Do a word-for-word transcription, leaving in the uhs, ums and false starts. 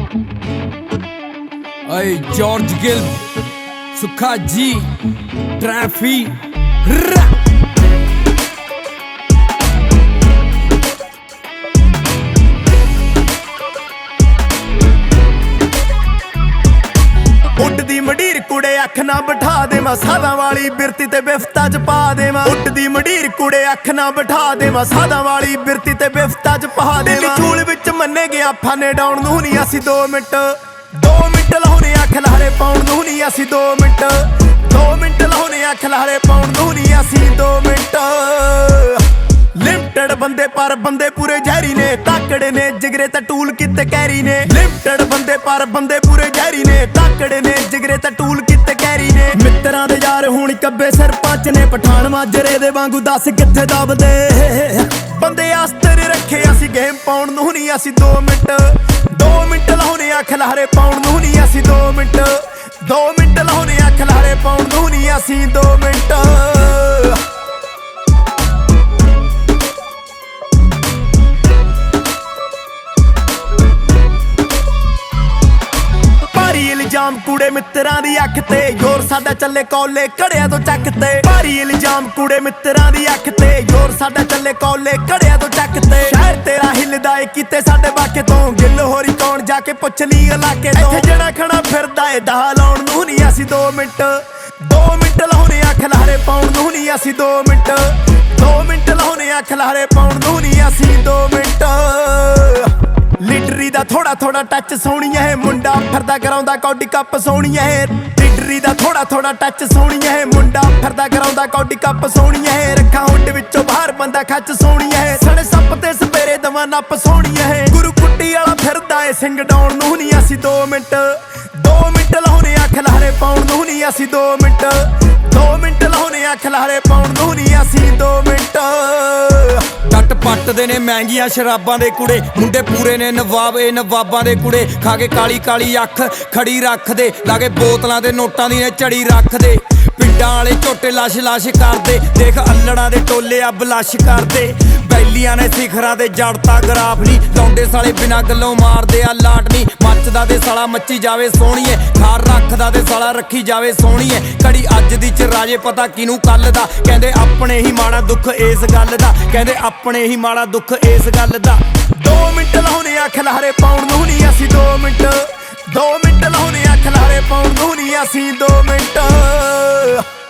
Hey, George Gill, Sukha G, Traffy, ਉੱਡਦੀ ਮੰਡੀਰ ਕੁੜੇ ਅੱਖ ਨਾ ਬਿਠਾ ਦੇਵਾਂ ਸਾਦਾਂ ਵਾਲੀ ਬਿਰਤੀ ਤੇ ਬਿਫਤਾ ਚ ਪਾ ਦੇਵਾਂ ਉੱਡਦੀ ਮੰਡੀਰ ਕੁੜੇ ਅੱਖ ਨਾ ਬਿਠਾ ਦੇਵਾਂ ਸਾਦਾਂ ਵਾਲੀ ਬਿਰਤੀ ਤੇ ਬਿਫਤਾ ਚ ਪਾ ਦੇਵਾਂ ਚੂਲ ਵਿੱਚ ਮੰਨੇ ਗਿਆ ਫਾਨੇ ਡਾਉਣ ਨੂੰ ਨਹੀਂ ਅਸੀਂ ਦੋ ਮਿੰਟ ਦੋ ਮਿੰਟ ਲਾਉਣੇ ਅੱਖ ਲਹਰੇ ਪਾਉਣ ਨੂੰ ਨਹੀਂ ਅਸੀਂ ਦੋ ਮਿੰਟ ਦੋ ਮਿੰਟ ਲਾਉਣੇ ਅੱਖ ਲਹਰੇ ਪਾਉਣ ਨੂੰ ਨਹੀਂ ਅਸੀਂ ਦੋ ਮਿੰਟ ਲਿਮਟਡ ਬੰਦੇ ਪਰ ਬੰਦੇ ਪੂਰੇ ਜ਼ਹਿਰੀ ਨੇ ਤਾਕੜੇ ਨੇ ਜਿਗਰੇ ਤੇ ਟੂਲ ਕਿਤੇ ਕੈਰੀ ਨੇ ਲਿਮਟਡ ਬੰਦੇ ਪਰ ਬੰਦੇ ਪੂਰੇ ਜ਼ਹਿਰੀ ਨੇ ਤਾਕੜੇ ਨੇ ਜਿਗਰੇ ਤੇ ਟੂਲ ਕਿਤੇ ਕੈਰੀ ਨੇ ਮਿੱਤਰਾਂ ਦੇ ਯਾਰ ਹੁਣ ਕੱਬੇ ਸਰਪੰਚ ਨੇ ਪਠਾਨ ਮਾਜਰੇ ਦੇ ਵਾਂਗੂ ਦੱਸ ਕਿੱਥੇ ਦਬਦੇ ਬੰਦੇ ਆਸਤਰ ਰੱਖੇ ਅਸੀਂ ਗੇਮ ਪਾਉਣ ਨੂੰ ਨਹੀਂ ਅਸੀਂ ਦੋ ਮਿੰਟ ਦੋ ਮਿੰਟ ਲਾਉਣੇ ਅੱਖ ਲਹਰੇ ਪਾਉਣ ਨੂੰ ਨਹੀਂ ਅਸੀਂ ਦੋ ਮਿੰਟ ਦੋ ਮਿੰਟ ਲਾਉਣੇ ਅੱਖ ਲਹਰੇ ਪਾਉਣ ਨੂੰ ਨਹੀਂ ਅਸੀਂ ਦੋ ਮਿੰਟ ਇਲਜ਼ਾਮ ਕੂੜੇ ਮਿੱਤਰਾਂ ਦੀ ਅੱਖ ਤੇ ਯੋਰ ਸਾਡਾ ਚੱਲੇ ਕੋਲੇ ਘੜਿਆਂ ਤੋਂ ਚੱਕ ਤੇ ਭਾਰੀ ਇਲਜ਼ਾਮ ਕੂੜੇ ਮਿੱਤਰਾਂ ਦੀ ਅੱਖ ਤੇ ਯੋਰ ਸਾਡਾ ਚੱਲੇ ਕੋਲੇ ਘੜਿਆਂ ਤੋਂ ਚੱਕ ਤੇ ਸ਼ਹਿਰ ਤੇਰਾ ਹਿੱਲਦਾ ਏ ਕਿਤੇ ਸਾਡੇ ਬਾਕੇ ਤੋਂ ਗਿੱਲ ਹੋਰੀ ਕੌਣ ਜਾ ਕੇ ਪੁੱਛ ਲਈ ਇਲਾਕੇ ਤੋਂ ਇੱਥੇ ਜਿਹੜਾ ਖਣਾ ਫਿਰਦਾ ਏ ਦਾ ਲਾਉਣ ਨੂੰ ਨਹੀਂ ਅਸੀਂ ਦੋ ਮਿੰਟ ਦੋ ਮਿੰਟ ਲਾਉਣੇ ਅੱਖ ਲਹਰੇ ਪਾਉਣ ਨੂੰ ਨਹੀਂ ਅਸੀਂ ਦੋ ਮਿੰਟ ਦੋ ਮਿੰਟ ਲਾਉਣੇ ਅੱਖ ਲਹਰੇ ਪਾਉਣ ਨੂੰ ਨਹੀਂ ਅਸੀਂ ਦੋ ਮਿੰਟ ਲੀਡਰੀ ਦਾ ਥੋੜਾ ਥੋੜਾ ਟੱਚ ਸੋਹਣੀਆ ਹੈ ਮੁੰਡਾ ਫਿਰਦਾ ਕਰਾਉਂਦਾ ਕੌਡੀ ਕੱਪ ਸੋਹਣੀਆ ਹੈ ਲੀਡਰੀ ਦਾ ਥੋੜਾ ਥੋੜਾ ਟੱਚ ਸੋਹਣੀਆ ਹੈ ਮੁੰਡਾ ਫਿਰਦਾ ਕਰਾਉਂਦਾ ਕੌਡੀ ਕੱਪ ਸੋਹਣੀਆ ਹੈ ਰੱਖਾਂ ਹੁੱਡ ਵਿੱਚੋਂ ਬਾਹਰ ਬੰਦਾ ਖੱਚ ਸੋਹਣੀਆ ਹੈ ਸਣੇ ਸੱਪ ਤੇ ਸਪੇਰੇ ਦਵਾ ਨੱਪ ਸੋਹਣੀਆ ਹੈ ਗੁਰੂ ਕੁੱਟੀ ਵਾਲਾ ਫਿਰਦਾ ਏ ਸਿੰਘ ਡਾਉਣ ਨੂੰ ਨਹੀਂ ਅਸੀਂ ਦੋ ਮਿੰਟ ਦੋ ਮਿੰਟ ਲਾਉਣੇ ਅੱਖ ਲਹਰੇ ਪਾਉਣ ਨੂੰ ਨਹੀਂ ਅਸੀਂ ਦੋ ਮਿੰਟ ਦੋ ਮਿੰਟ ਲਾਉਣੇ ਅੱਖ ਲਹਰੇ ਪਾਉਣ ਨੂੰ ਨਹੀਂ ਅਸੀਂ ਦੋ ਮਿੰਟ ਡੱਟ ਪੱਟਦੇ ਨੇ ਮਹਿੰਗੀਆਂ ਸ਼ਰਾਬਾਂ ਦੇ ਕੁੜੇ ਮੁੰਡੇ ਪੂਰੇ ਨੇ ਨਵਾਬ ਇਹ ਨਵਾਬਾਂ ਦੇ ਕੁੜੇ ਖਾ ਕੇ ਕਾਲੀ ਕਾਲੀ ਅੱਖ ਖੜੀ ਰੱਖਦੇ ਲਾਗੇ ਬੋਤਲਾਂ ਦੇ ਨੋਟਾਂ ਦੀ ਨੇ ਝੜੀ ਰੱਖਦੇ ਪਿੰਡਾਂ ਵਾਲੇ ਝੋਟੇ ਲਾਸ਼ ਲਾਸ਼ ਕਰਦੇ ਦੇਖ ਅੱਲੜਾਂ ਦੇ ਟੋਲੇ ਆ ਬਲਾਸ਼ ਕਰਦੇ ਬੈਲੀਆਂ ਨੇ ਸਿਖਰਾਂ ਦੇ ਜੜਤਾ ਗਰਾਫ ਨਹੀਂ ਲੌਂਡੇ ਸਾਲੇ ਬਿਨਾਂ ਗੱਲੋਂ ਮਾਰਦੇ ਆ ਲਾਟ ਨਹੀਂ ਮੱਚਦਾ ਦੇ ਸਾਲਾ ਮੱਚੀ ਜਾਵੇ ਸੋਹਣੀਏ ਖਾਰ ਰੱਖਦਾ ਤੇ ਸਾਲਾ ਰੱਖੀ ਜਾਵੇ ਸੋਹਣੀਏ ਘੜੀ ਅੱਜ ਦੀ ਚ ਰਾਜੇ ਪਤਾ ਕਿਨੂੰ ਕੱਲ ਦਾ ਕਹਿੰਦੇ ਆਪਣੇ ਹੀ ਮਾੜਾ ਦੁੱਖ ਇਸ ਗੱਲ ਦਾ ਕਹਿੰਦੇ ਆਪਣੇ ਹੀ ਮਾੜਾ ਦੁੱਖ ਇਸ ਗੱਲ ਦਾ ਦੋ ਮਿੰਟ ਲਾਉਣੇ ਅੱਖ ਲਹਰੇ ਪਾਉਣ ਨੂੰ ਨਹੀਂ ਅਸੀਂ ਦੋ ਮਿੰਟ ਦੋ ਮਿੰਟ ਲਾਉਣੇ ਅੱਖ ਲਹਰੇ ਪਾਉਣ ਨੂੰ ਨਹੀਂ ਅਸੀਂ ਦੋ ਮਿੰਟ